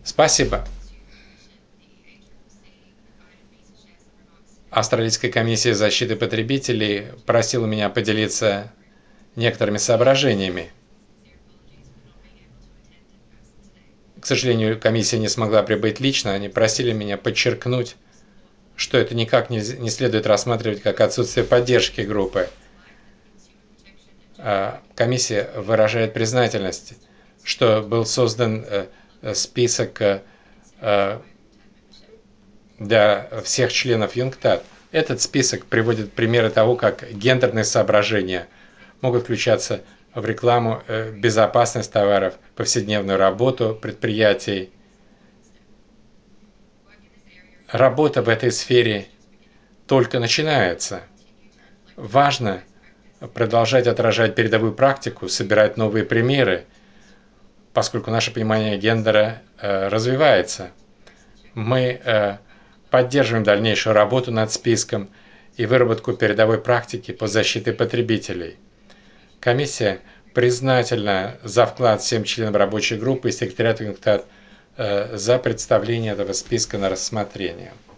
Спасибо. Австралийская комиссия защиты потребителей просила меня поделиться некоторыми соображениями. К сожалению, комиссия не смогла прибыть лично. Они просили меня подчеркнуть, что это никак не следует рассматривать как отсутствие поддержки группы. Комиссия выражает признательность, что был создан список для всех членов ЮНКТАД. Этот список приводит примеры того, как гендерные соображения могут включаться в рекламу, безопасность товаров, повседневную работу предприятий. Работа в этой сфере только начинается. Важно продолжать отражать передовую практику, собирать новые примеры, поскольку наше понимание гендера развивается. Мы поддерживаем дальнейшую работу над списком и выработку передовой практики по защите потребителей. Комиссия признательна за вклад всем членам рабочей группы и секретариату ЮНКТАД за представление этого списка на рассмотрение.